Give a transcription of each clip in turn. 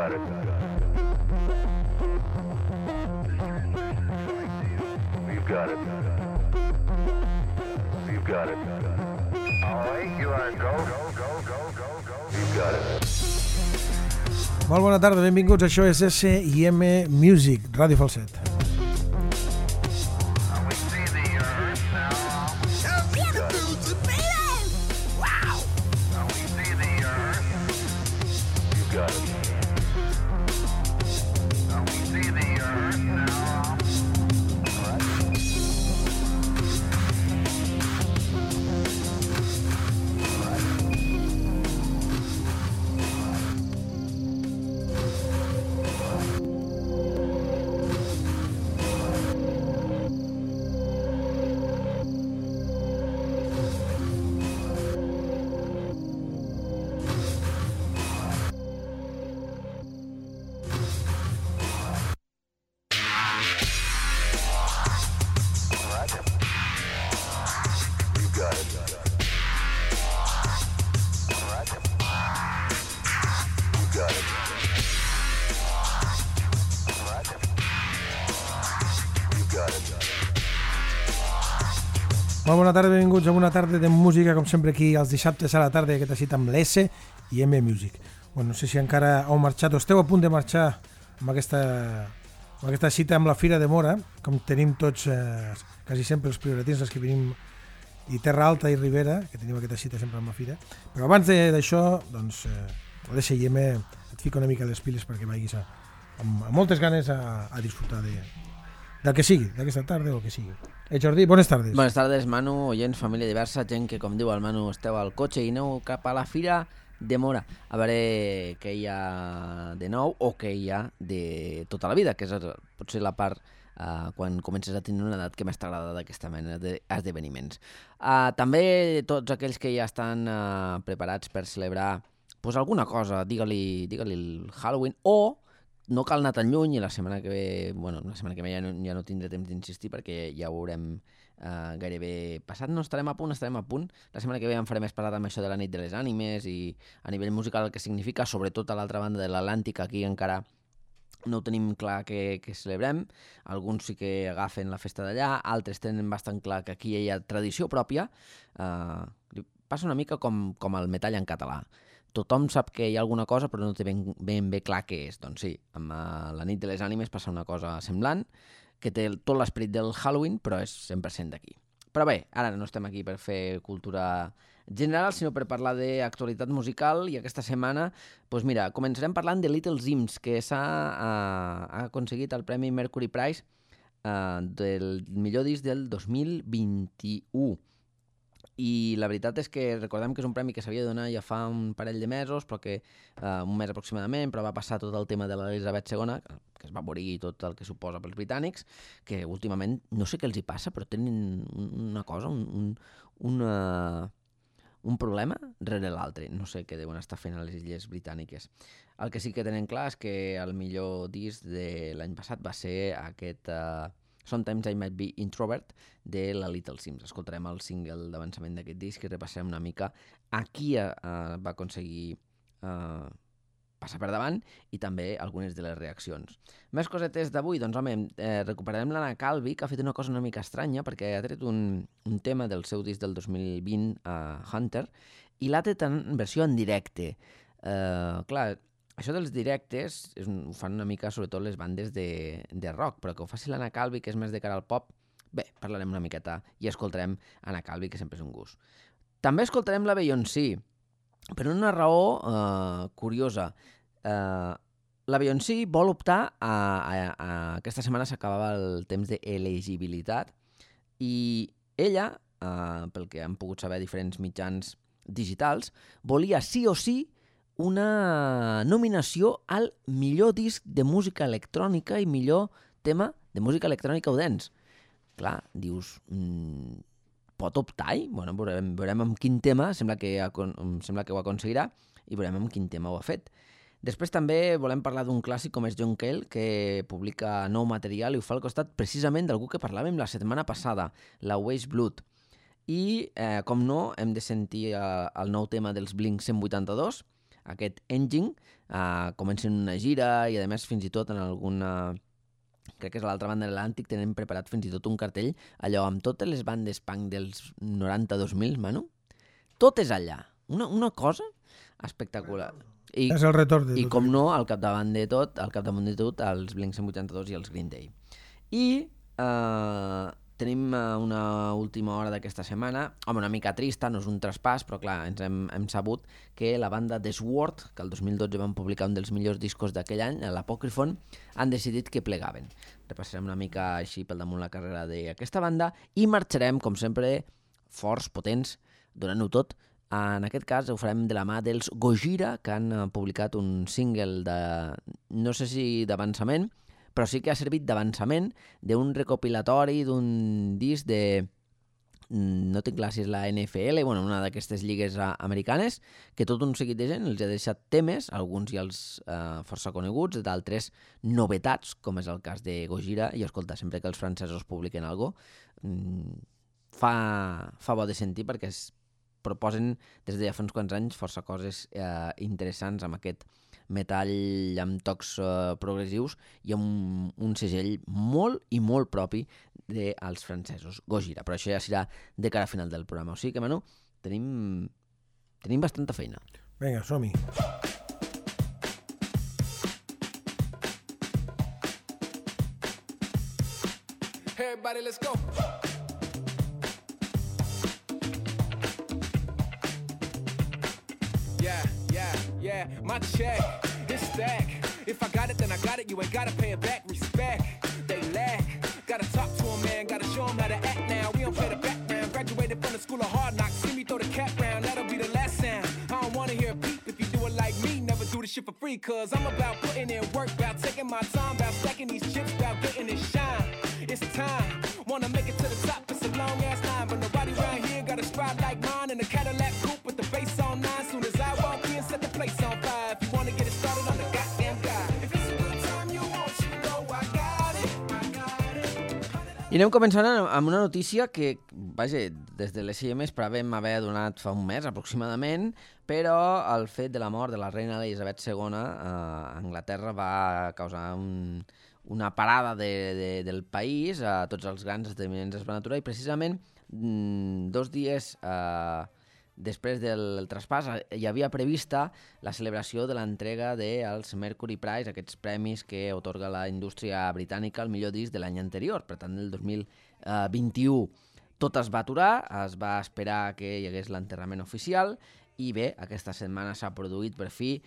got it. We've got it. We've got it. All right, you are go. We've got it. Molt bona tarda, benvinguts. Això és S&M Music, Ràdio Falset. Molt bona tarda, benvinguts a una tarda de música, com sempre aquí els dissabtes a la tarda, aquesta cita amb l'S&M Music. Bueno, no sé si encara heu marxat o esteu a punt de marxar amb aquesta cita amb la Fira de Móra, com tenim tots, quasi sempre els prioratins, els que venim i Terra Alta i Ribera, que tenim aquesta cita sempre amb la Fira. Però abans d'això, doncs, l'S&M et fica una mica les piles perquè vagis amb moltes ganes a disfrutar del que sigui, d'aquesta tarda o el que sigui. Jordi, bones tardes. Bones tardes, Manu, oients, família diversa, gent que, com diu el Manu, esteu al cotxe i aneu cap a la Fira de Móra a veure què hi ha de nou o què hi ha de tota la vida, que és potser la part quan comences a tenir una edat que més t'agrada d'aquesta mena d'esdeveniments. També tots aquells que ja estan preparats per celebrar pues, alguna cosa, digue-li el Halloween, o no cal anar tan lluny i la setmana que ve ja no tindré temps d'insistir perquè ja ho haurem gairebé passat. No estarem a punt. La setmana que ve en farem més parlat amb això de la nit de les ànimes i a nivell musical el que significa, sobretot a l'altra banda de l'Atlàntic, aquí encara no ho tenim clar que celebrem. Alguns sí que agafen la festa d'allà, altres tenen bastant clar que aquí hi ha tradició pròpia. Passa una mica com el metall en català. Tothom sap que hi ha alguna cosa, però no té ben bé clar què és. Doncs sí, amb la nit de les ànimes passa una cosa semblant, que té tot l'esperit del Halloween, però és 100% d'aquí. Però bé, ara no estem aquí per fer cultura general, sinó per parlar d'actualitat musical, i aquesta setmana, doncs mira, començarem parlant de Little Sims, que ha aconseguit el Premi Mercury Prize del millor disc del 2021. I la veritat és que recordem que és un premi que s'havia de donar ja fa un parell de mesos, però que un mes aproximadament, però va passar tot el tema de l'Elisabet II, que es va morir tot el que suposa pels britànics, que últimament no sé què els hi passa, però tenen una cosa, un problema rere l'altre. No sé què deuen estar fent a les illes britàniques. El que sí que tenen clar és que el millor disc de l'any passat va ser aquest Sometimes I Might Be Introvert de la Little Sims. Escoltarem el single d'avançament d'aquest disc i repassem una mica a qui va aconseguir passar per davant i també algunes de les reaccions. Més cosetes d'avui, doncs home, recuperarem l'Anna Calvi, que ha fet una cosa una mica estranya perquè ha tret un tema del seu disc del 2020, Hunter, i l'ha tret en versió en directe. Clar, això dels directes ho fan una mica, sobretot les bandes de rock, però que ho faci l'Anna Calvi, que és més de cara al pop, bé, parlarem una miqueta i escoltarem Anna Calvi, que sempre és un gust. També escoltarem la Beyoncé, per una raó curiosa. La Beyoncé vol optar aquesta setmana s'acabava el temps d'elegibilitat i ella, pel que han pogut saber diferents mitjans digitals, volia sí o sí una nominació al millor disc de música electrònica i millor tema de música electrònica o dance. Clar, dius, pot optar-hi? Bueno, veurem amb quin tema, sembla que ho aconseguirà, i veurem amb quin tema ho ha fet. Després també volem parlar d'un clàssic com és John Cale, que publica nou material i ho fa al costat precisament d'algú que parlàvem la setmana passada, la Waste Blood. I, com no, hem de sentir el nou tema dels Blink 182, aquest Engine, comencen una gira i a més fins i tot en alguna... crec que és a l'altra banda de l'Atlàntic, tenen preparat fins i tot un cartell allò amb totes les bandes punk dels 90-2000, Manu. Tot és allà. Una cosa espectacular. És el retorn de I tot. com no, al capdamunt de tot, els Blink-182 i els Green Day. I tenim una última hora d'aquesta setmana, una mica trista, no és un traspàs, però clar, ens hem sabut que la banda The Sword, que el 2012 van publicar un dels millors discos d'aquell any, l'Apocryphon, han decidit que plegaven. Repassarem una mica així pel damunt la carrera d'aquesta banda i marxarem, com sempre, forts, potents, donant-ho tot. En aquest cas ho farem de la mà dels Gojira, que han publicat un single de, no sé si d'avançament, però sí que ha servit d'avançament d'un recopilatori d'un disc de, no tinc clar si és la NFL, una d'aquestes lligues americanes, que tot un seguit de gent els ha deixat temes, alguns ja els força coneguts, d'altres novetats, com és el cas de Gojira, i escolta, sempre que els francesos publiquen alguna cosa, fa bo de sentir perquè es proposen des de ja fa uns quants anys força coses interessants amb aquest metall amb tocs progressius i amb un segell molt i molt propi dels francesos, Gojira. Però això ja serà de cara a final del programa. O sigui que, Manu, tenim bastanta feina. Vinga, som-hi. Hey, everybody, let's go. Yeah, my check, it's stack. If I got it, then I got it. You ain't gotta pay it back. Respect, they lack. Gotta talk to them, man. Gotta show them how to act now. We don't play the background. Graduated from the school of hard knocks. See me throw the cap round. That'll be the last sound. I don't wanna hear a peep if you do it like me. Never do this shit for free, cause I'm about putting in work, about taking my time, about stacking these chips, about getting it shine. It's time. Wanna make it to the top. It's a long ass line, but nobody around here got a stride like mine. In a Cadillac coupe with the bass on 9. Soon as I walk in, set the place on fire. If you wanna get it started, I'm the goddamn guy. If it's a good time you want, you know I got it. I anem començant amb una notícia que, vaja, des de l'SIM esperàvem haver donat fa un mes aproximadament, però el fet de la mort de la reina Elisabet II a Anglaterra va causar una parada del país a tots els grans esdeveniments es van aturar i precisament 2 dies després del traspàs hi havia prevista la celebració de l'entrega dels Mercury Prize, aquests premis que otorga la indústria britànica al millor disc de l'any anterior, per tant del 2021. Tot es va aturar, es va esperar que hi hagués l'enterrament oficial i bé, aquesta setmana s'ha produït per fi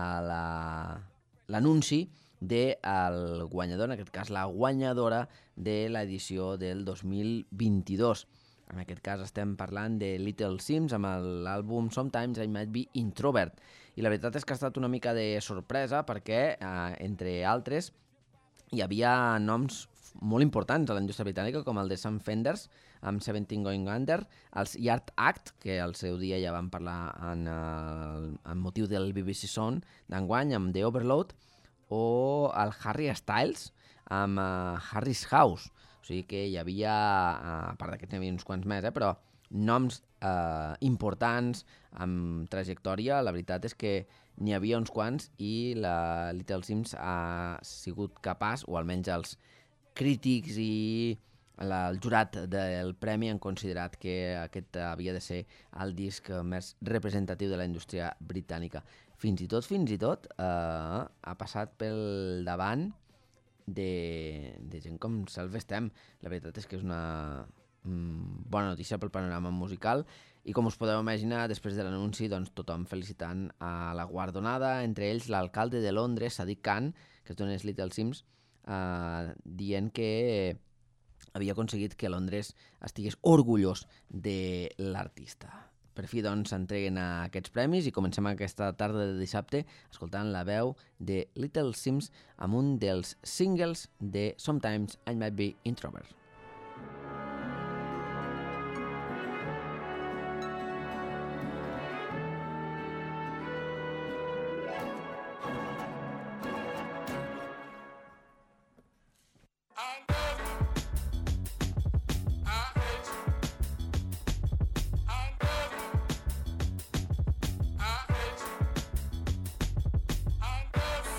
l'anunci del guanyador, en aquest cas la guanyadora de l'edició del 2022. En aquest cas estem parlant de Little Sims amb l'àlbum Sometimes I Might Be Introvert. I la veritat és que ha estat una mica de sorpresa perquè, entre altres, hi havia noms molt importants a la indústria britànica, com el de Sam Fenders, amb 17 Going Under, els Yard Act, que al seu dia ja vam parlar amb motiu del BBC Sound d'enguany, amb The Overload, o el Harry Styles, amb Harry's House. O sigui que hi havia, a part d'aquests n'hi havia uns quants més, però noms importants, amb trajectòria, la veritat és que n'hi havia uns quants i la Little Sims ha sigut capaç, o almenys els crítics i el jurat del premi han considerat que aquest havia de ser el disc més representatiu de la indústria britànica. Fins i tot ha passat pel davant de gent com Selve Estem. La veritat és que és una bona notícia pel panorama musical i com us podeu imaginar, després de l'anunci, doncs, tothom felicitant a la guardonada, entre ells l'alcalde de Londres, Sadiq Khan, que es dona els Little Sims, dient que havia aconseguit que Londres estigués orgullós de l'artista. Per fi, doncs, s'entreguen aquests premis i comencem aquesta tarda de dissabte escoltant la veu de Little Sims amb un dels singles de Sometimes I Might Be Introvert.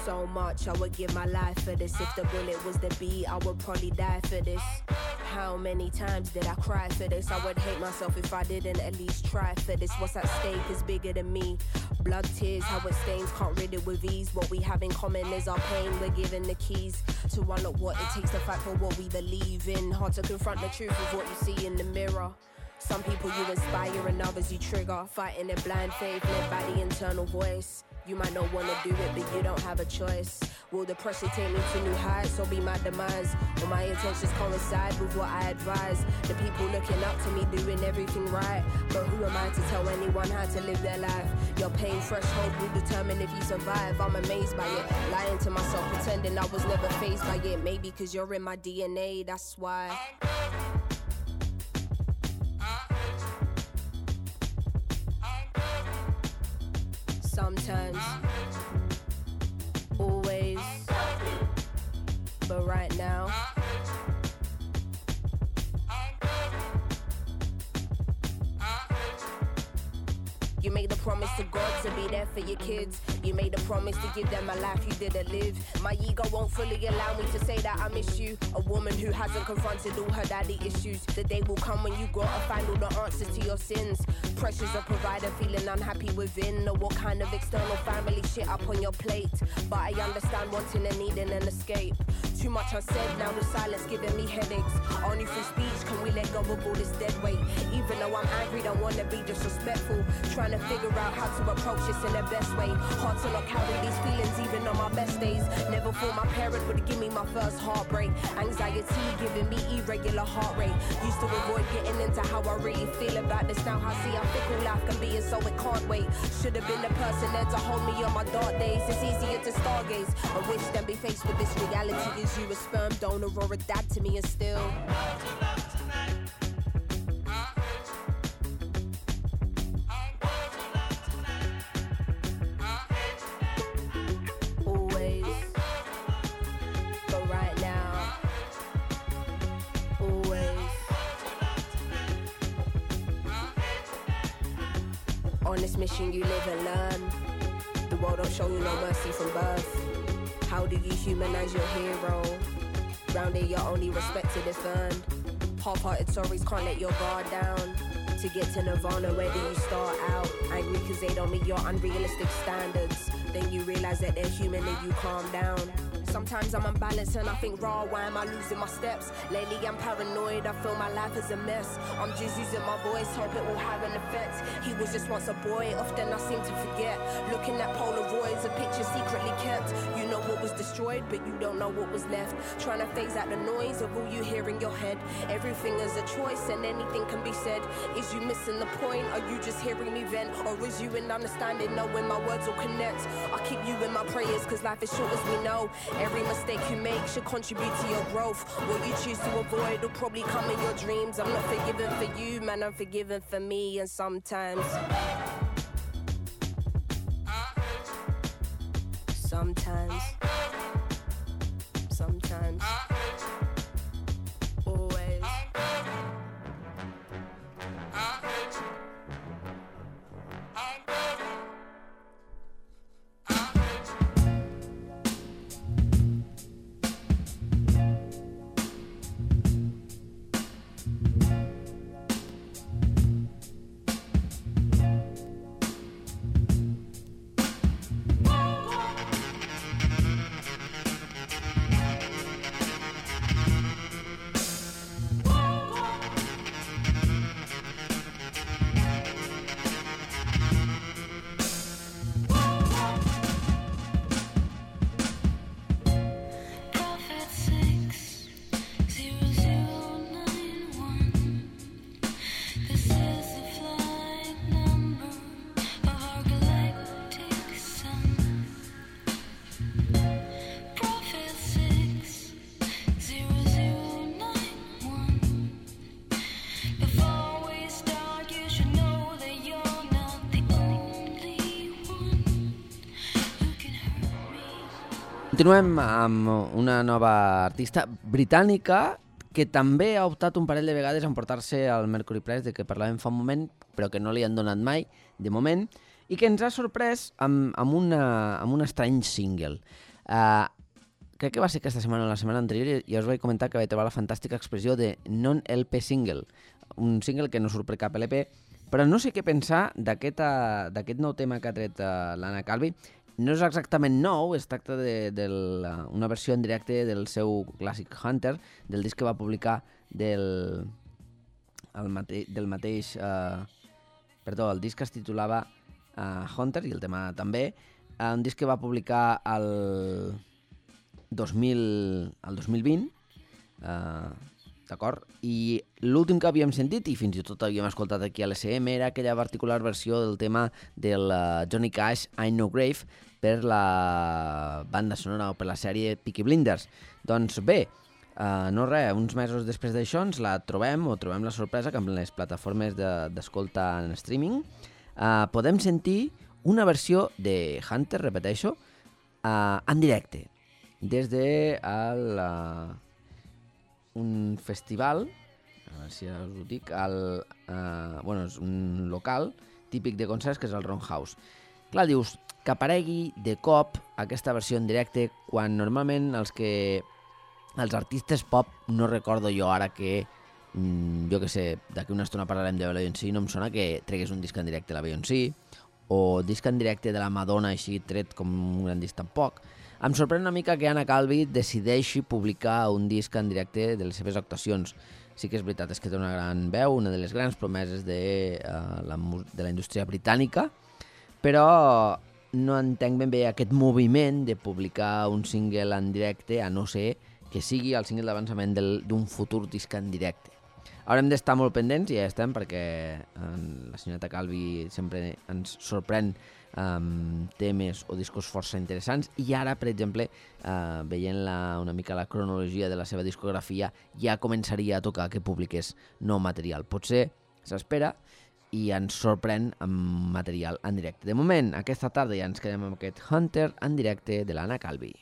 so much, I would give my life for this. If the bullet was the beat, I would probably die for this. How many times did I cry for this? I would hate myself if I didn't at least try for this. What's at stake is bigger than me. Blood, tears, how it stains, can't rid it with ease. What we have in common is our pain. We're given the keys to unlock what it takes to fight for what we believe in. Hard to confront the truth of what you see in the mirror. Some people you inspire and others you trigger. Fighting in blind faith led by the internal voice. You might not want to do it, but you don't have a choice. Will the pressure take me to new heights or be my demise? Will my intentions coincide with what I advise? The people looking up to me doing everything right, but who am I to tell anyone how to live their life? Your pain threshold will determine if you survive. I'm amazed by it, lying to myself, pretending I was never fazed by it. Maybe cause you're in my DNA, that's why. Sometimes, always, but right now. You made a promise to God to be there for your kids. You made a promise to give them a life you didn't live. My ego won't fully allow me to say that I miss you. A woman who hasn't confronted all her daddy issues. The day will come when you gotta find all the answers to your sins. Pressure's a provider, feeling unhappy within. Know what kind of external family shit up on your plate. But I understand wanting and needing an escape. Too much unsaid, now the silence giving me headaches. Only through speech can we let go of all this dead weight. Even though I'm angry, don't wanna be disrespectful. Trying to figure out how to approach this in the best way. Hard to not carry these feelings even on my best days. Never thought my parent would give me my first heartbreak. Anxiety giving me irregular heart rate. Used to avoid getting into how I really feel about this. Now I see how fickle life can be and so it can't wait. Should have been the person there to hold me on my dark days. It's easier to stargaze and wish than be faced with this reality. Is you a sperm donor or a dad to me and still always, but right now, always. On this mission you live and learn. The world don't show you no mercy from birth. How do you humanize your hero? Round here you're only respected if earned. Half-hearted stories can't let your guard down. To get to Nirvana, where do you start out? Angry cause they don't meet your unrealistic standards. Then you realize that they're human and you calm down. Sometimes I'm unbalanced and I think, raw, why am I losing my steps? Lately I'm paranoid, I feel my life is a mess. I'm just using my voice, hope it will have an effect. He was just once a boy, often I seem to forget. Looking at Polaroids, a picture secretly kept. You know what was destroyed, but you don't know what was left. Trying to phase out the noise of all you hear in your head. Everything is a choice and anything can be said. Is you missing the point? Are you just hearing me vent? Or is you in understanding, knowing my words will connect? I keep you in my prayers, cause life is short as we know. Every mistake you make should contribute to your growth. What you choose to avoid will probably come in your dreams. I'm not forgiven for you, man, I'm forgiven for me. And sometimes always. Continuem amb una nova artista britànica que també ha optat un parell de vegades a emportar-se al Mercury Prize, de què parlàvem fa un moment, però que no li han donat mai, de moment, i que ens ha sorprès amb un estrany single. Crec que va ser aquesta setmana o la setmana anterior i us vaig comentar que vaig trobar la fantàstica expressió de non-LP single, un single que no surt per cap LP, però no sé què pensar d'aquest nou tema que ha tret l'Anna Calvi. No és exactament nou, es tracta d'una versió en directe del seu clàssic Hunter, del disc que va publicar el disc que es titulava Hunter, i el tema també, un disc que va publicar el 2020, d'acord? I l'últim que havíem sentit, i fins i tot havíem escoltat aquí a l'SM, era aquella particular versió del tema del Johnny Cash, Ain't No Grave, per la banda sonora o per la sèrie Peaky Blinders. Doncs bé, no res, uns mesos després d'això ens la trobem la sorpresa que amb les plataformes d'escolta en streaming podem sentir una versió de Hunter, repeteixo, en directe, des de un festival, a veure si us ho dic, és un local típic de concerts que és el Roundhouse. Clar, dius, que aparegui de cop aquesta versió en directe quan normalment els artistes pop, no recordo jo ara que, jo que sé, d'aquí una estona parlarem de Beyoncé, no em sona que tregués un disc en directe de la Beyoncé, o disc en directe de la Madonna així tret com un gran disc tampoc. Em sorprèn una mica que Anna Calvi decideixi publicar un disc en directe de les seves actuacions. Sí que és veritat, és que té una gran veu, una de les grans promeses de la indústria britànica, però no entenc ben bé aquest moviment de publicar un single en directe, a no ser que sigui el single d'avançament d'un futur disc en directe. Haurem d'estar molt pendents, i ja estem, perquè la senyoreta Calvi sempre ens sorprèn temes o discos força interessants, i ara, per exemple, veient una mica la cronologia de la seva discografia, ja començaria a tocar que publiqués nou material. Potser s'espera i ens sorprèn amb material en directe. De moment, aquesta tarda ja ens quedem amb aquest Hunter en directe de l'Anna Calvi.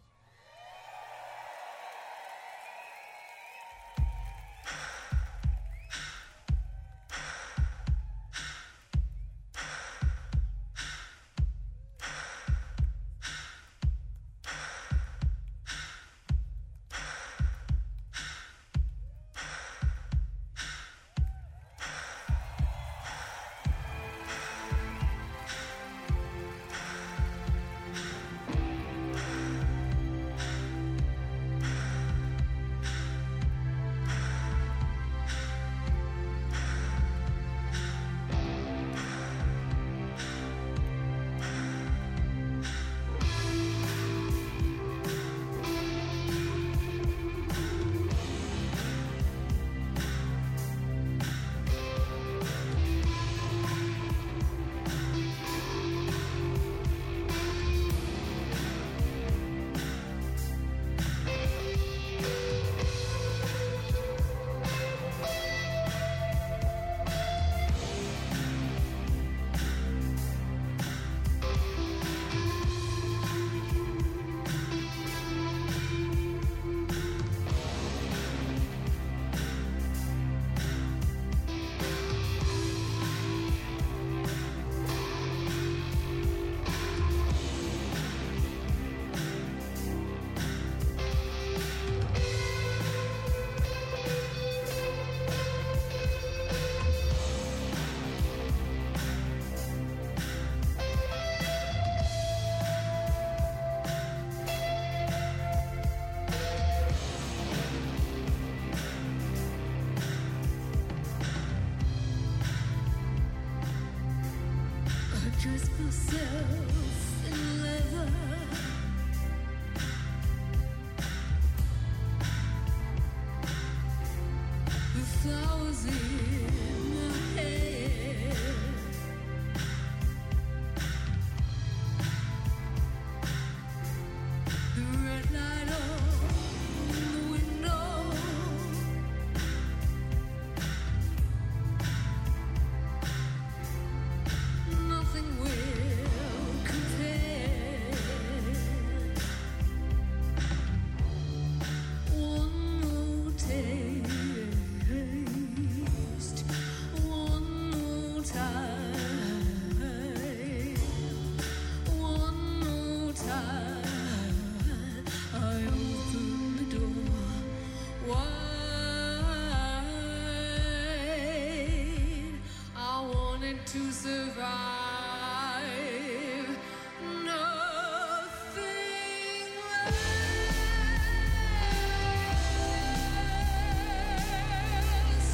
Dress myself in leather, with flowers in my hair, the red light on the window, nothing will compare. One more taste, one more time, one more time. to survive. Nothing less.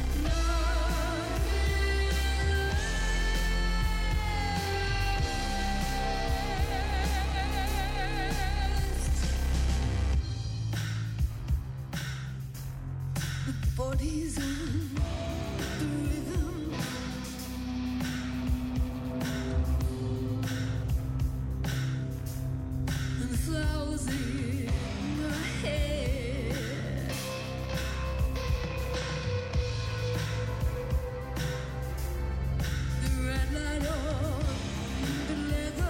The body's on the rhythm. And the flowers in my hair. The red light on the leather.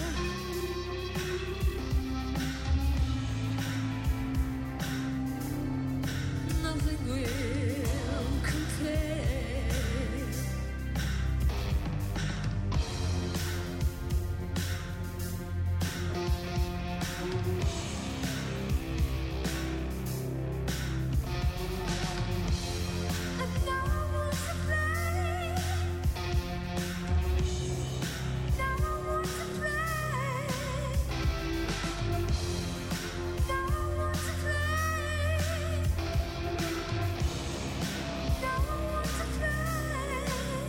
Nothing will compare. And now I want to play. Now I want to play. Now I want to play. Now I want to play.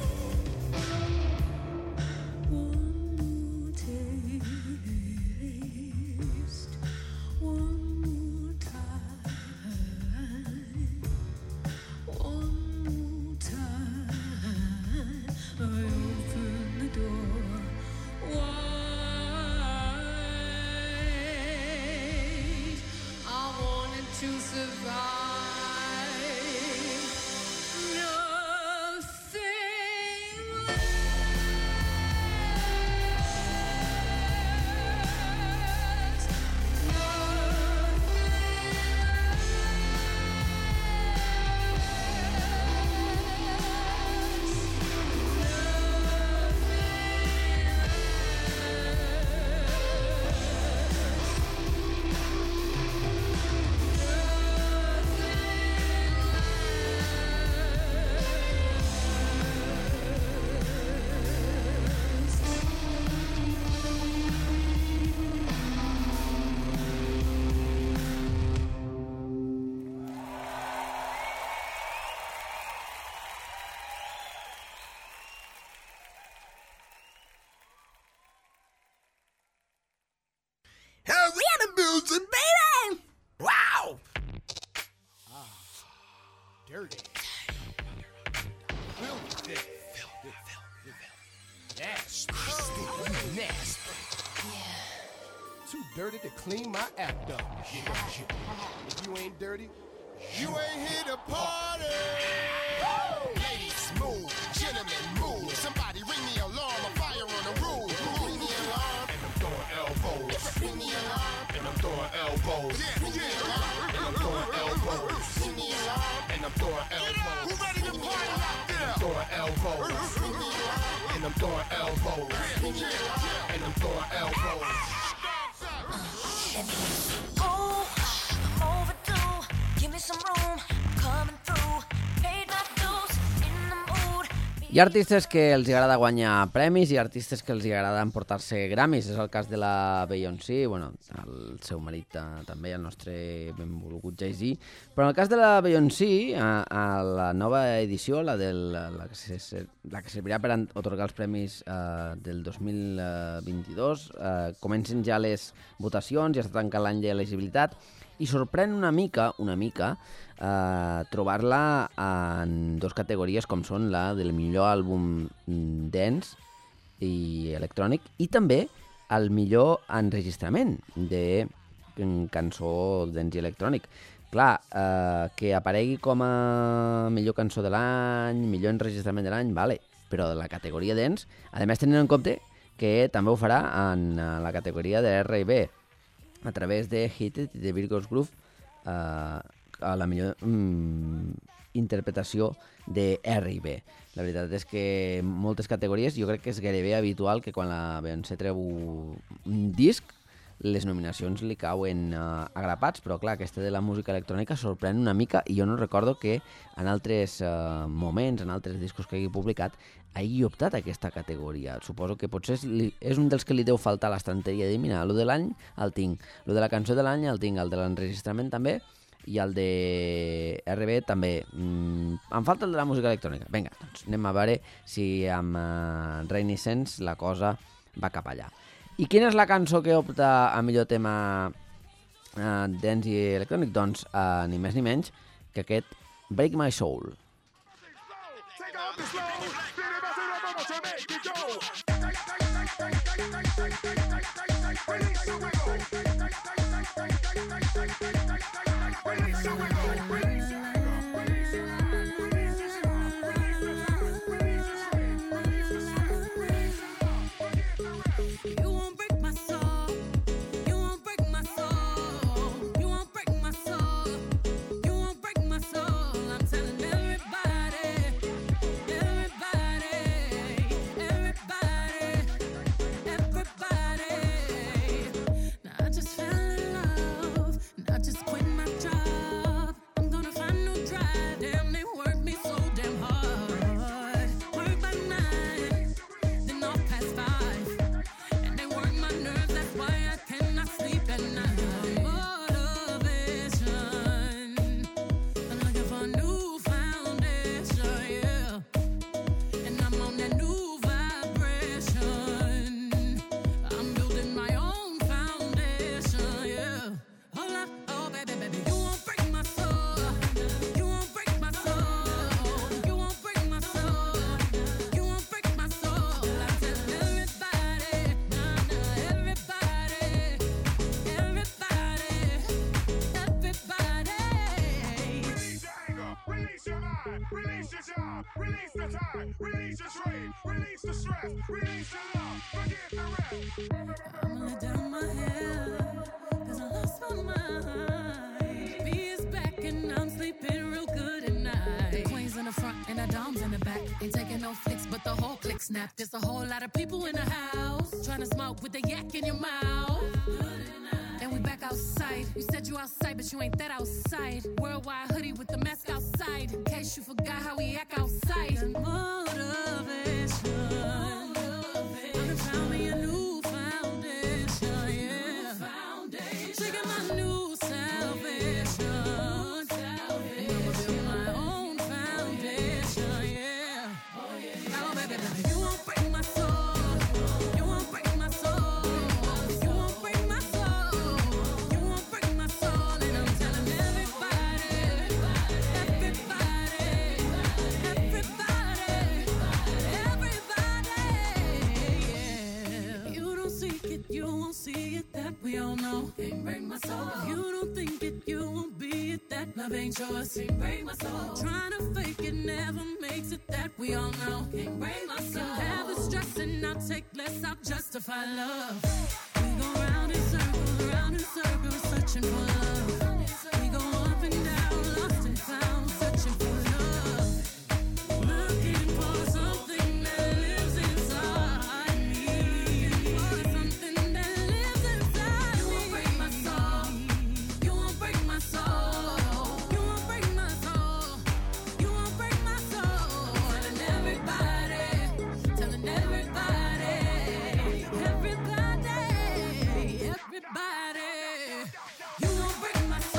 One more taste, one more time, one more time. I open the door wide. I wanted to survive. Nothing less. Dirty. Filthy. Nasty. Nasty. Too dirty to clean my act up. If you ain't dirty, you ain't here to party. Ladies, move. Gentlemen, move. Somebody ring the alarm. A fire on the roof. Ring the alarm. And I'm throwing elbows. Ring the alarm. And I'm throwing elbows. Ring the alarm. And I'm throwing elbows. Ring the alarm. And I'm throwing elbows. Who ready to party out there? I'm throwing elbows. Ring the alarm. And I'm throwing elbows. Ring the alarm. And I'm throwing elbows. Oh, I'm overdue. Give me some room. I'm coming through. Paid my dues. In the mood. Hi ha artistes que els agrada guanyar premis i artistes que els agrada emportar-se Grammys. És el cas de la Beyoncé, bueno, el seu marit també, el nostre benvolgut Jay-Z. Però en el cas de la Beyoncé, a la nova edició, la que servirà per atorgar els premis del 2022, comencen ja les votacions, ja està tancant l'any d'elegibilitat, i sorprèn una mica trobar-la en dues categories com són la del millor àlbum dance i electrònic i també el millor enregistrament de cançó dance i electrònic. Clar, que aparegui com a millor cançó de l'any, millor enregistrament de l'any, vale, però de la categoria dance, a més tenint en compte que també ho farà en la categoria de R&B, a través de Hit It i de Virgo's Groove, a la millor interpretació de R&B. La veritat és que moltes categories, jo crec que és gairebé habitual que quan la Beyoncé treu un disc, les nominacions li cauen agrapats, però clar, aquesta de la música electrònica sorprèn una mica i jo no recordo que en altres moments, en altres discos que hagi publicat, hagi optat a aquesta categoria. Suposo que potser és un dels que li deu faltar a l'estanteria de mira. Lo de l'any el tinc, lo de la cançó de l'any el tinc, el de l'enregistrament també, i el de RB també. Em falta el de la música electrònica. Vinga, doncs anem a veure si amb Rainy Sense la cosa va cap allà. I quina és la cançó que opta a millor tema dance i electrònic? Doncs ni més ni menys que aquest Break My Soul. Snap, there's a whole lot of people in the house trying to smoke with the yak in your mouth. And we back outside. You said you outside, but you ain't that outside. Worldwide hoodie with the mask outside. In case you forgot how we act outside. Motivation. I'm found me a new foundation, yeah. Taking my new salvation. I'ma build my own foundation, yeah. Oh, baby, baby. You won't break my soul. You won't break my soul. You won't break my soul. You won't break my soul. And I'm telling everybody, yeah. You don't seek it, you won't see it, that we all know. Can't break my soul. If you don't think it, you won't be it, that love ain't yours. Can't break my soul. Trying to fake it never makes it, that we all know. Can't break my soul. Have the stress and I'll take less, I'll justify love. We go round in circles, searching for love. We go up and down, lost and found, searching for love. Looking for something that lives inside me. For something that lives inside me. You won't break my soul. You won't break my soul. You won't break my soul. You won't break my soul. Telling everybody, telling everybody, everybody, everybody. You won't break my soul.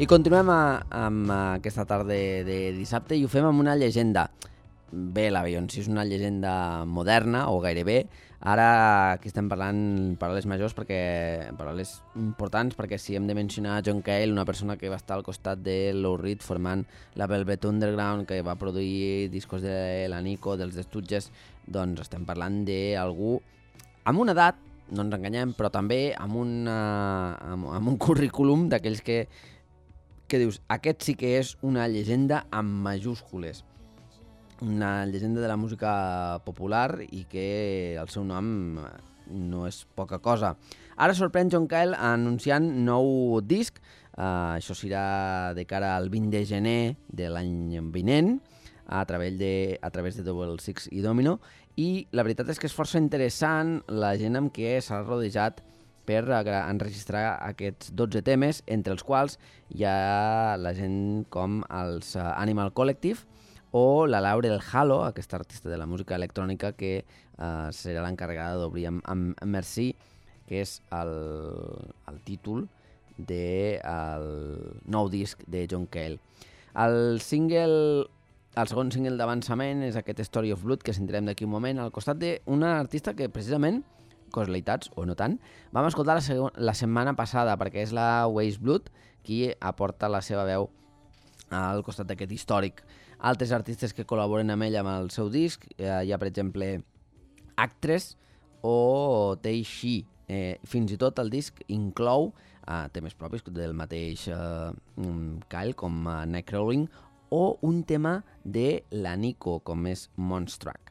I continuem amb aquesta tarda de dissabte i ho fem amb una llegenda. Bé, la Beyoncé és una llegenda moderna, o gairebé. Ara aquí estem parlant paraules majors, paraules importants, perquè si hem de mencionar John Cale, una persona que va estar al costat de Lou Reed formant la Velvet Underground, que va produir discos de la Nico, dels The Stooges, doncs estem parlant d'algú amb una edat, no ens enganyem, però també amb un currículum d'aquells que dius, aquest sí que és una llegenda amb majúscules. Una llegenda de la música popular i que el seu nom no és poca cosa. Ara sorprèn John Cale anunciant nou disc, això serà de cara al 20 de gener de l'any vinent, a través de Double Six i Domino, i la veritat és que és força interessant la gent amb què s'ha rodejat per enregistrar aquests 12 temes, entre els quals hi ha la gent com els Animal Collective, o la Laurel Halo, aquesta artista de la música electrònica que serà l'encarregada d'obrir amb Merci, que és el títol del nou disc de John Cale. El segon single d'avançament és aquest Story of Blood, que sentirem d'aquí un moment, al costat d'una artista que precisament, casualitats o no tant, vam escoltar la setmana passada, perquè és la Waste Blood qui aporta la seva veu al costat d'aquest històric. Altres artistes que col·laboren amb ell amb el seu disc, hi ha per exemple Actress o Teixi. Fins i tot el disc inclou temes propis del mateix Kyle, com Neckcrawling, o un tema de la Nico, com és Moonstruck.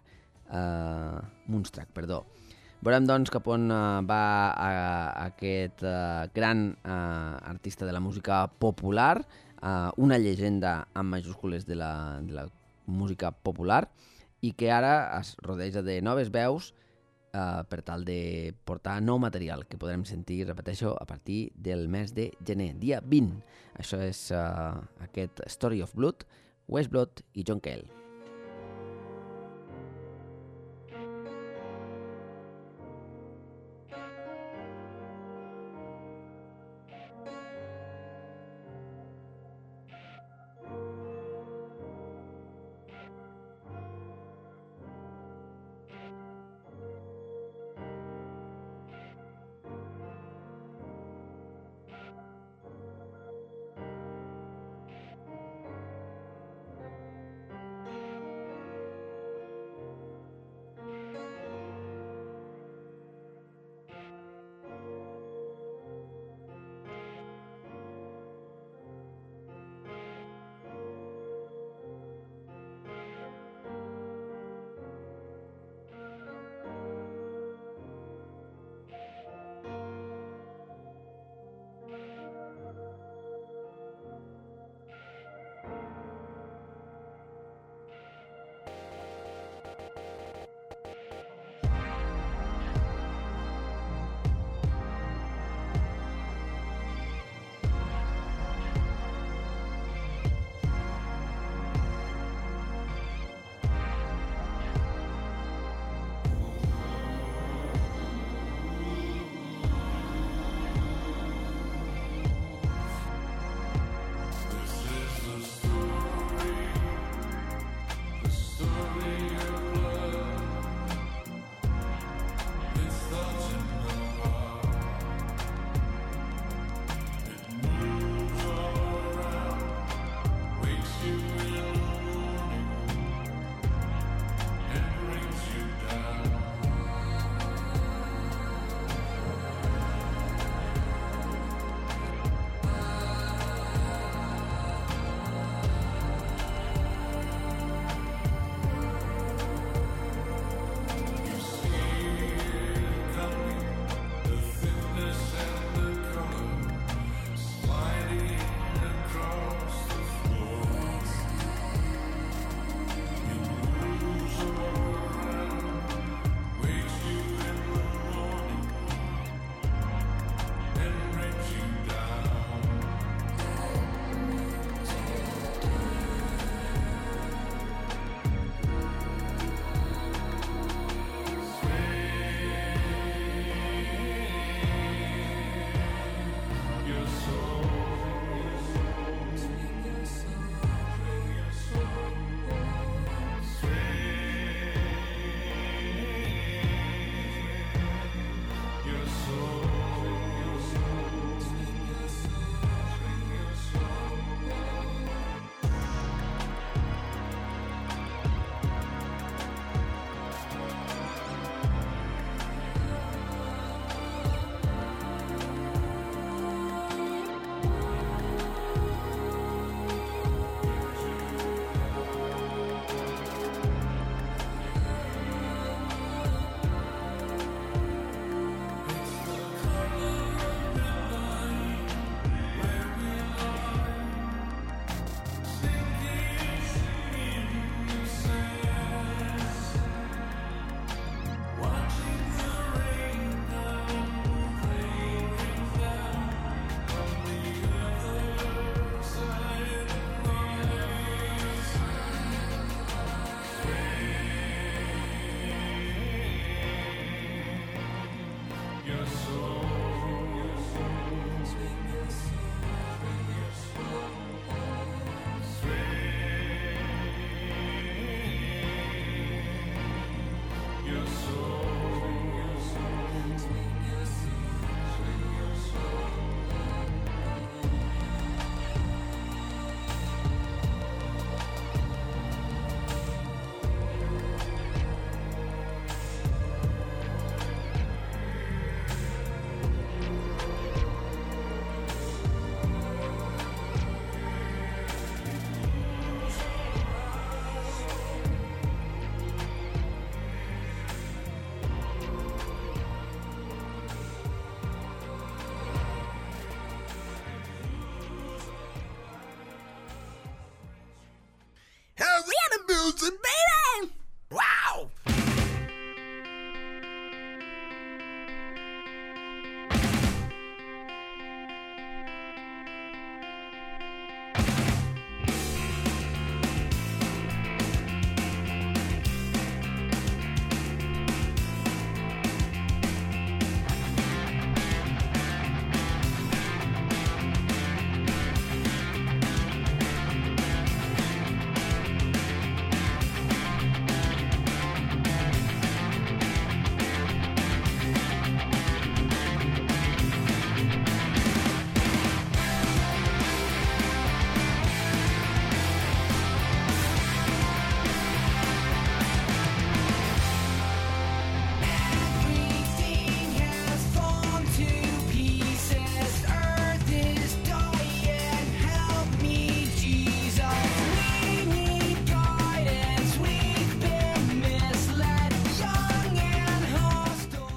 Veurem doncs cap on va aquest gran artista de la música popular, una llegenda amb majúscules de la música popular, i que ara es rodeja de noves veus per tal de portar nou material que podrem sentir, repeteixo, a partir del mes de gener, dia 20. Això és aquest Story of Blood, Waste Blood i John Cale.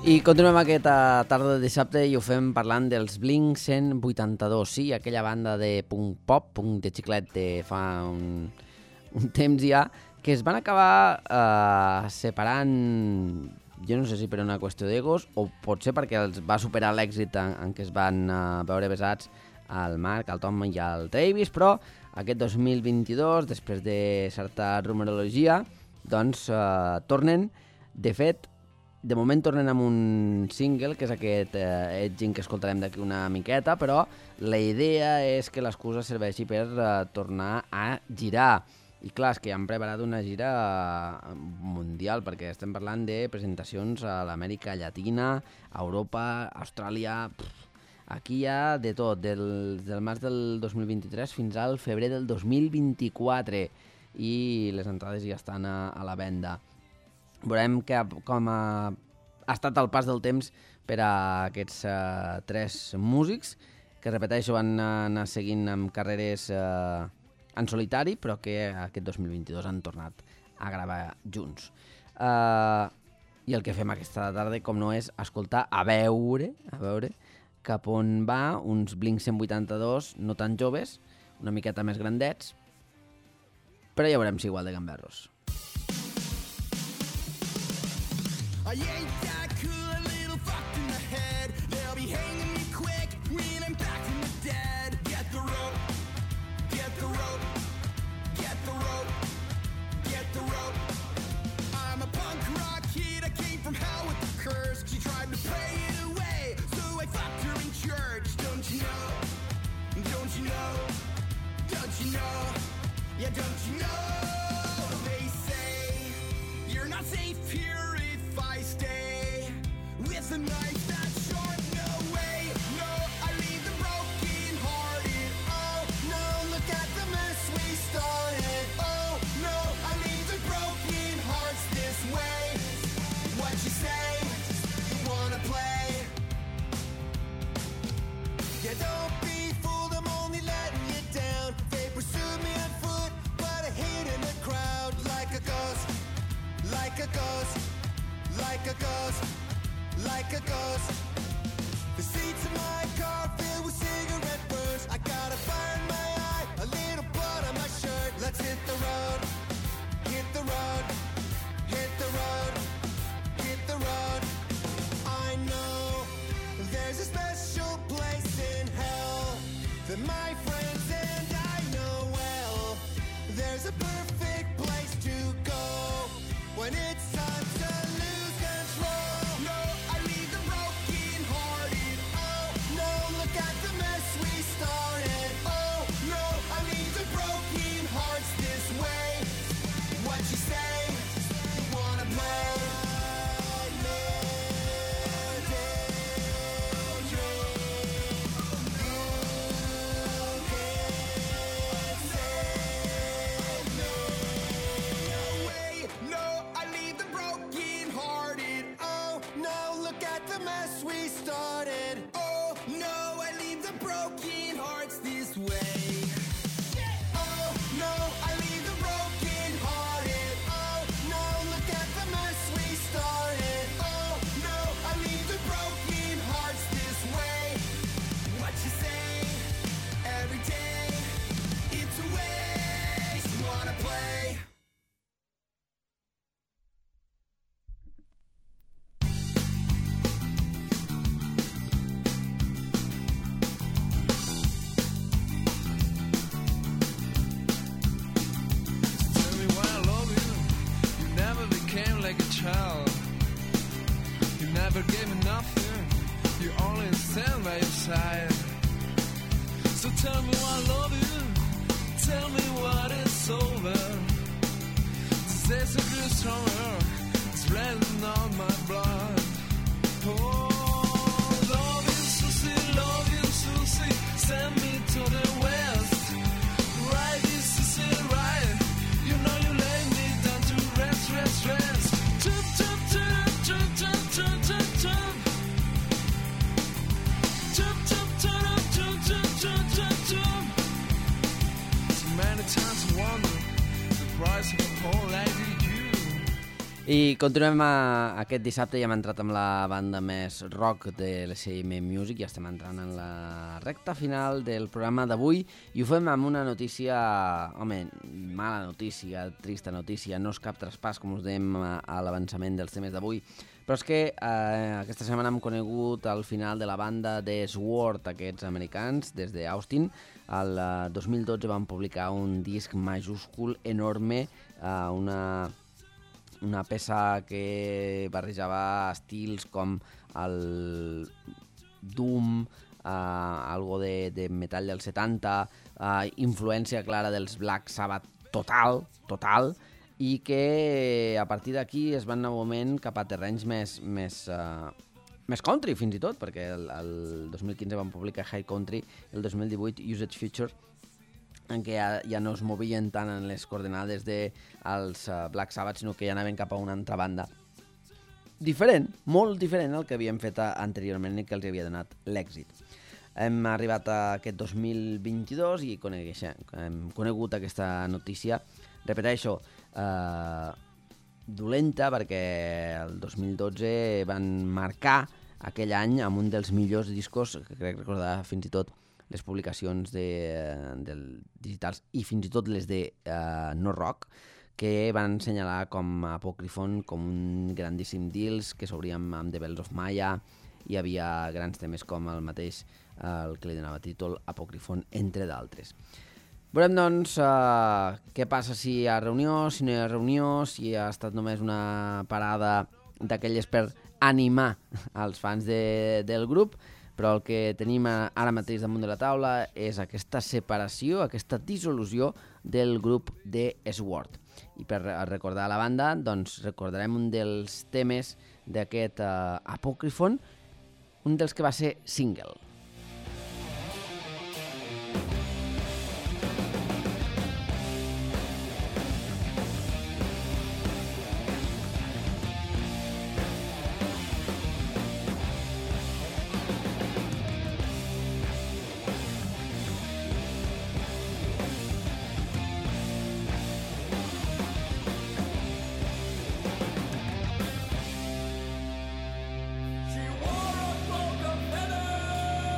I continuem aquesta tarda de dissabte i ho fem parlant dels Blink 182, sí, aquella banda de punk pop, punk de xiclet de fa un temps ja, que es van acabar separant, jo no sé si per una qüestió d'egos o potser perquè els va superar l'èxit en què es van veure besats al Mark, al Tom i al Travis, però aquest 2022, després de certa rumorologia, doncs tornen, de fet, de moment tornen amb un single, que és aquest Edging, que escoltarem d'aquí una miqueta, però la idea és que l'excusa serveixi per tornar a girar. I clar, és que han preparat una gira mundial, perquè estem parlant de presentacions a l'Amèrica Llatina, a Europa, a Austràlia... Aquí hi ha de tot, del març del 2023 fins al febrer del 2024, i les entrades ja estan a la venda. Veurem com ha estat el pas del temps per a aquests tres músics, que repeteixo van anar seguint amb carreres en solitari, però que aquest 2022 han tornat a gravar junts. I el que fem aquesta tarda, com no, és escoltar, a veure cap on va uns Blink 182 no tan joves, una miqueta més grandets, però ja veurem si igual de gamberros. I ain't that cool, a little fucked in the head. They'll be hanging me quick when I'm back from the dead. Get the rope, get the rope, get the rope, get the rope. I'm a punk rock kid, I came from hell with the curse. She tried to play it away, so I fucked her in church. Don't you know, don't you know, don't you know, yeah, don't you know. They say you're not safe here if I stay with a knife that's sharp. No way, no, I leave them broken hearted. Oh no, look at the mess we started. Oh no, I leave the broken hearts this way. What you say, you wanna play? Yeah, don't be fooled, I'm only letting you down. They pursued me on foot, but I hid in the crowd like a ghost, like a ghost, like a ghost, like a ghost. The seats in my car filled with cigarette burns. I got a fire in my eye, a little blood on my shirt. Let's hit the road, hit the road, hit the road, hit the road. I know there's a special place in hell that my friends and I know well. There's a perfect place to go when it's time to lose control. No, I leave them broken hearted. Oh no, look at the mess we started. Oh no, I leave the broken hearts this way. What you say, you wanna play? We started. Oh no, I leave the broken hearts this way. Oh no, I leave the broken hearted. Oh no, look at the mess we started. Oh no, I leave the broken hearts this way. What you say every day? It's a waste. You wanna play? You never gave me nothing, you only stand by your side. So tell me why I love you, tell me what it's over. These days are getting stronger, it's raining on my blood. Oh, love you, Susie, send me to the west. Right is to say right, you know you lay me down to rest, rest, rest. Jump, jump, jump, jump, jump, jump, jump, jump. Jump, jump, jump, jump, jump, jump, jump, jump. So many times I wonder the price of a whole lady you. I continuem aquest dissabte, ja hem entrat amb la banda més rock de l'SM Music, ja estem entrant en la recta final del programa d'avui i ho fem amb una notícia, home, mala notícia, trista notícia, no és cap traspàs, com us dèiem a l'avançament dels temes d'avui, però és que aquesta setmana hem conegut el final de la banda de Sword, aquests americans, des d'Austin. El 2012 van publicar un disc majúscul, enorme, una peça que barrejava estils com el Doom, algo de metall dels 70, influència clara dels Black Sabbath total, i que a partir d'aquí es van anar un moment cap a terrenys més country, fins i tot, perquè el 2015 van publicar High Country, el 2018 Usage Future, en què ja no es movien tant en les coordenades dels Black Sabbath, sinó que ja anaven cap a una altra banda. Diferent, molt diferent al que havien fet anteriorment i que els havia donat l'èxit. Hem arribat a aquest 2022 i hem conegut aquesta notícia, repeteixo, dolenta, perquè el 2012 van marcar aquell any amb un dels millors discos, que crec recordar fins i tot les publicacions digitals i fins i tot les de no rock, que van assenyalar com Apocryphon com un grandíssim disc, que s'obrien amb The Bells of Maya, hi havia grans temes com el mateix, el que li donava títol Apocryphon, entre d'altres. Veurem, doncs, què passa si hi ha reunió, si no hi ha reunió, si ha estat només una parada d'aquelles per animar els fans del grup, però el que tenim ara mateix damunt de la taula és aquesta separació, aquesta dissolució del grup de Sword. I per recordar la banda, doncs recordarem un dels temes d'aquest Apocryphon, un dels que va ser single. She wore a cloak of feathers.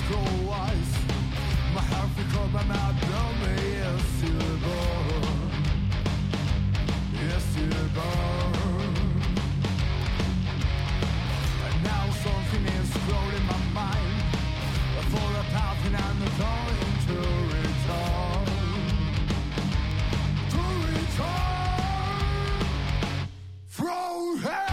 scroll wise. My heart because my mouth blow me. Yes, you're born. Yes, you're born. And now something is scrolling my mind. For a path and I'm going to return. To return from hell.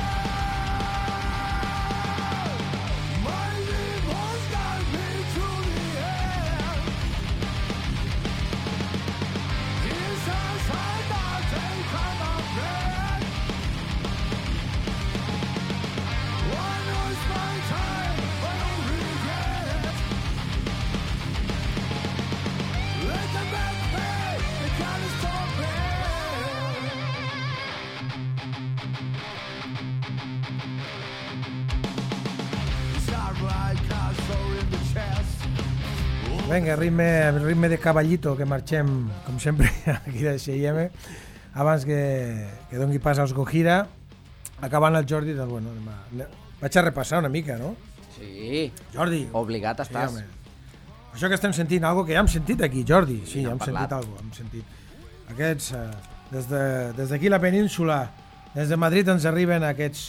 Vinga, ritme de caballito, que marxem, com sempre, aquí de X&M, abans que doni pas als Gojira, acabant el Jordi, doncs, bueno, vaig a repassar una mica, no? Sí. Jordi. Obligat estàs. Sí, això que estem sentint, algo que ja hem sentit aquí, Jordi. Sí, ja hem sentit algo, hem sentit. Aquests, des d'aquí la península, des de Madrid ens arriben aquests,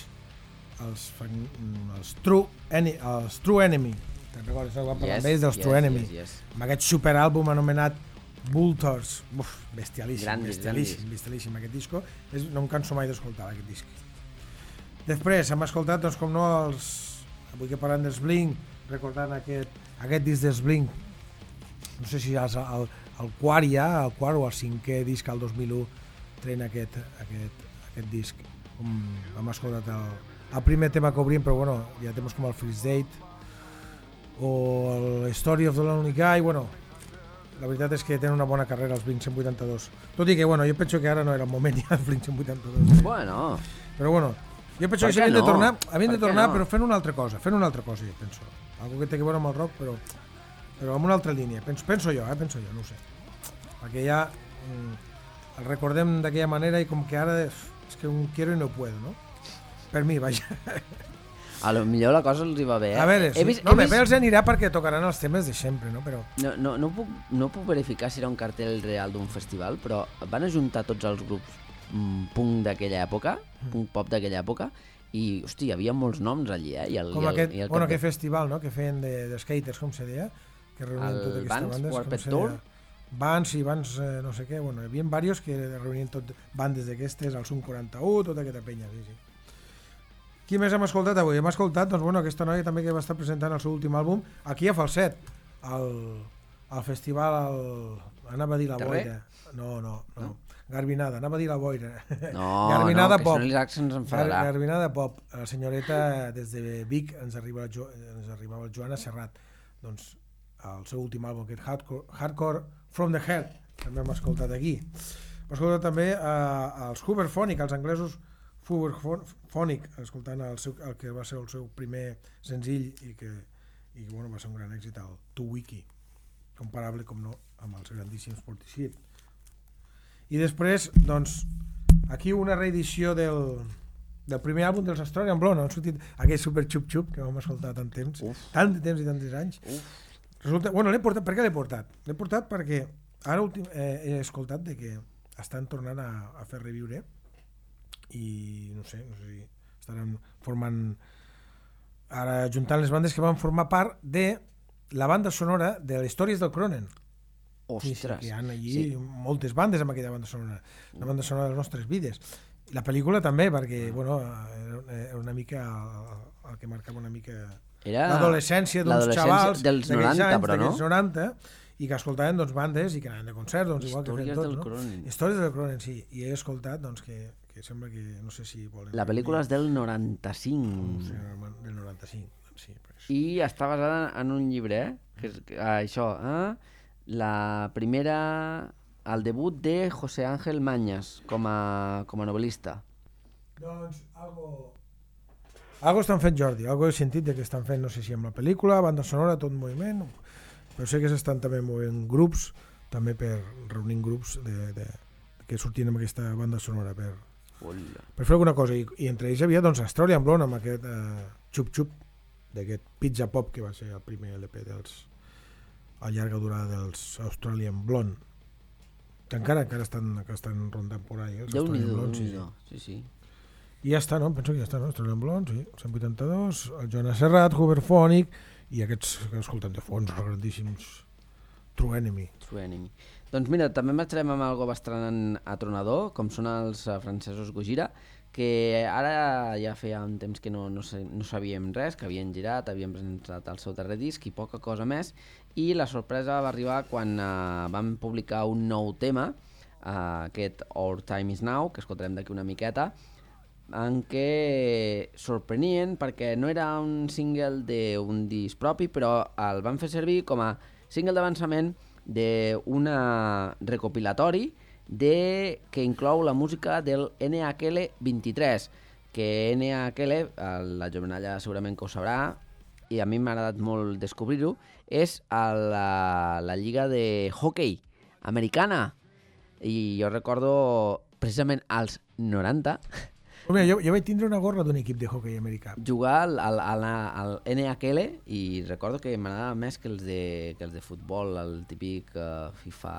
els True Enemy. Te'n recordes? Vam parlar amb ells dels True Enemy. Amb aquest superàlbum anomenat Vultures. Uf, bestialíssim aquest disco. No em canso mai d'escoltar aquest disc. Després hem escoltat, doncs, com no, avui que parlem dels Blink, recordant aquest disc dels Blink, no sé si és el quart ja, el quart o el cinquè disc al 2001 tren aquest disc. Hem escoltat el primer tema que obrim, però bueno, ja temes com el Freeze Date o el Story of the Lonely Guy. Bueno, la veritat és que tenen una bona carrera els Blink 182, tot i que bueno, jo penso que ara no era el moment ja dels Blink 182. Bueno, però bueno, jo penso que havien de tornar però fent una altra cosa, jo penso, algo que té que veure amb el rock, però amb una altra línia, penso jo, no ho sé, perquè ja el recordem d'aquella manera i com que ara és que un quiero i no puedo, no? Per mi, vaja. A lo millor la cosa els hi va bé, A veure, sí. Bé els anirà perquè tocaran els temes de sempre, no? Però... No puc verificar si era un cartell real d'un festival, però van ajuntar tots els grups punk d'aquella època, punk pop d'aquella època, i, hosti, hi havia molts noms allí, com aquest festival, no?, que feien de skaters, com se deia, que reunien tota aquesta bandes, bandes, Warped Tour? Bands no sé què, bueno, hi havia diversos que reunien tot bandes d'aquestes, el Sum 41, tota aquesta penya, sí. Qui més hem escoltat avui? Hem escoltat, doncs, bueno, aquesta noia també que va estar presentant el seu últim àlbum, aquí a Falset, al festival, anava a dir la Boira. No. Garbinada, anava a dir la Boira. Garbinada Pop. Que si no se'ns enfadarà. Garbinada Pop. La senyoreta des de Vic ens arribava el Joana Serrat. Doncs el seu últim àlbum, aquest Hardcore From the Heart, també hem escoltat aquí. Hem escoltat també els Hooverphonic, els anglesos Hooverphonic, escoltant el que va ser el seu primer senzill i que bueno, va ser un gran èxit, el To Wiki, comparable, com no, amb els grandíssims Portishead. I després, doncs, aquí una reedició del primer àlbum dels Australian Blonde, han sortit aquell super xup-xup que vam escoltar tant de temps i tants anys. Resulta, bueno, per què l'he portat? L'he portat perquè ara he escoltat de que estan tornant a fer reviure i no sé si estaran formant ara juntant les bandes que van formar part de la banda sonora de les històries del Cronen. Ostres, que hi ha allí moltes bandes amb aquella banda sonora, la banda sonora de les nostres vides. I la pel·lícula també, perquè bueno, era una mica el que marcava una mica l'adolescència d'uns xavals dels 90, però no? Dels 90, i que escoltaven doncs, bandes i que anaven de concerts, doncs, igual que fem tots, no? Històries del Cronen, sí. I he escoltat doncs, que sembla que, no sé si volen... La pel·lícula és del 95. Sí, del 95, sí. I està basada en un llibre, que és això, la primera... el debut de José Ángel Mañas com a novel·lista. Doncs algo estan fent, Jordi, algo he sentit que estan fent, no sé si amb la pel·lícula, banda sonora, tot moviment, però sé que s'estan també movent grups, també per reunir grups que sortien amb aquesta banda sonora per fer alguna cosa, i entre ells hi havia doncs Australian Blonde amb aquest xup-xup, d'aquest Pizza Pop, que va ser el primer LP a llarga durada dels Australian Blonde, que encara estan rondant por ahí, els Australian Blonde. Sí. I ja està, no? Penso que ja està, no? Australian Blonde, sí, 182, el Jonas Serrat, Hooverphonic, i aquests que escoltem de fons, els grandíssims True Enemy. Doncs mira, també marxarem amb algo bastant atronador, com són els francesos Gojira, que ara ja feia un temps que no sabíem res, que havien girat, havien presentat el seu darrer disc i poca cosa més, i la sorpresa va arribar quan van publicar un nou tema, aquest Our Time Is Now, que escoltarem d'aquí una miqueta, en què sorprenien perquè no era un single d'un disc propi, però el van fer servir com a single d'avançament d'un recopilatori que inclou la música del NHL 23, que NHL, la jovenalla segurament que ho sabrà, i a mi m'ha agradat molt descobrir-ho, és la lliga de hockey americana. I jo recordo precisament als 90... Mira, jo vaig tindre una gorra d'un equip de hockey americà. Jugar al NHL i recordo que m'agradava més que els de futbol, el típic FIFA...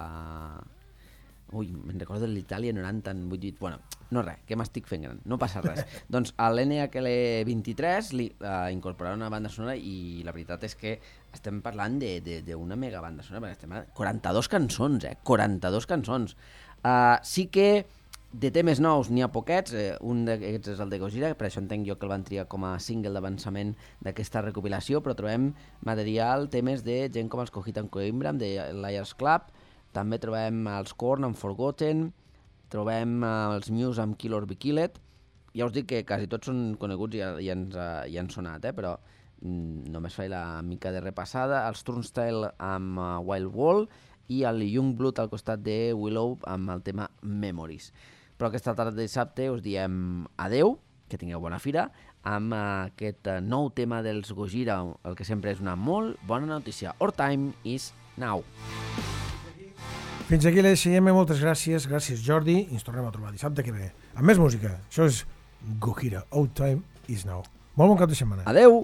Ui, me'n recordo de l'Itàlia 98... Bueno, no res, que m'estic fent gran, no passa res. Doncs a l'NHL 23 li incorporaron una banda sonora i la veritat és que estem parlant d'una mega banda sonora, perquè estem a 42 cançons, 42 cançons. Sí que de temes nous n'hi ha poquets, un d'aquests és el de Gojira, per això entenc jo que el van triar com a single d'avançament d'aquesta recopilació, però trobem material, temes de gent com els Cojita en Coimbra, de Liars Club, també trobem els Korn amb Forgotten, trobem els Muse amb Kill or Be Killed. Ja us dic que quasi tots són coneguts i han sonat, però només faig la mica de repassada. Els Turnstile amb Wild Wall i el Youngblood al costat de Willow amb el tema Memories. Però aquesta tarda de dissabte us diem adeu, que tingueu bona fira, amb aquest nou tema dels Gojira, el que sempre és una molt bona notícia. Our time is now. Fins aquí l'ESM, moltes gràcies. Gràcies, Jordi. I ens tornem a trobar dissabte que ve. Amb més música. Això és Gojira. Our time is now. Molt bon cap de setmana. Adeu!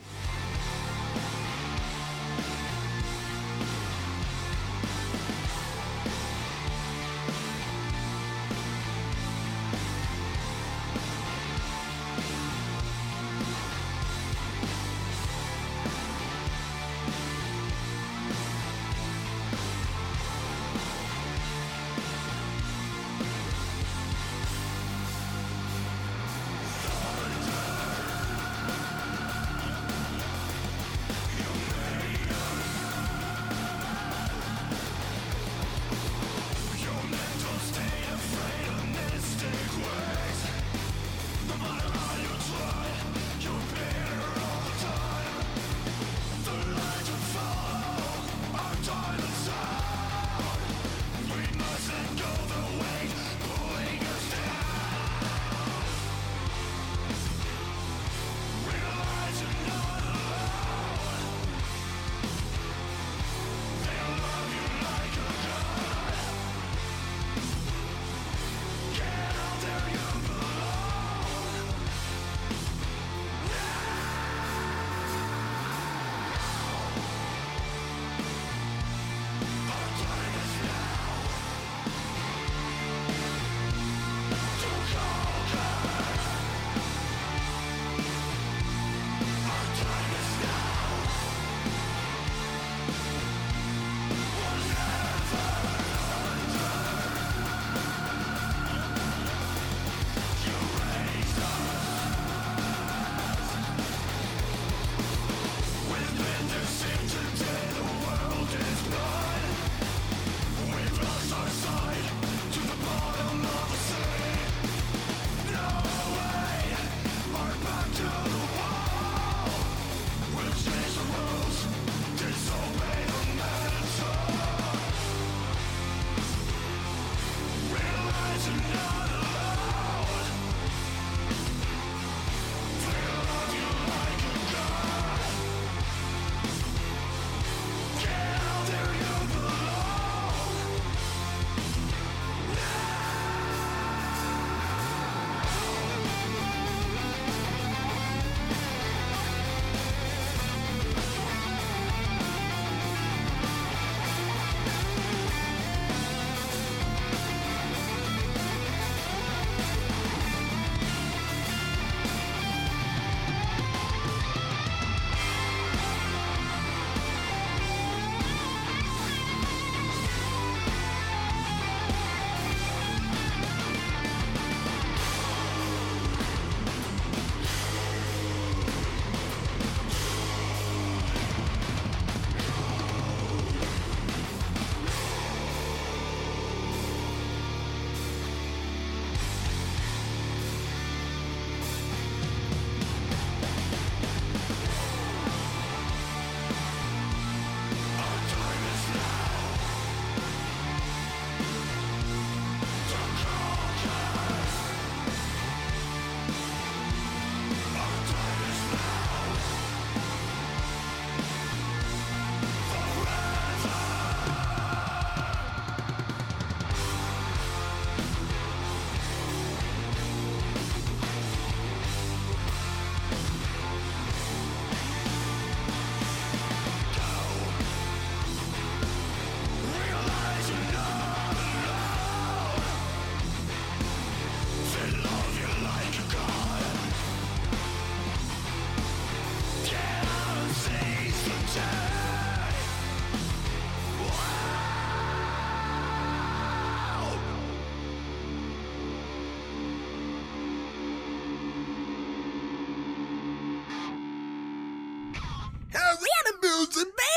losing, baby.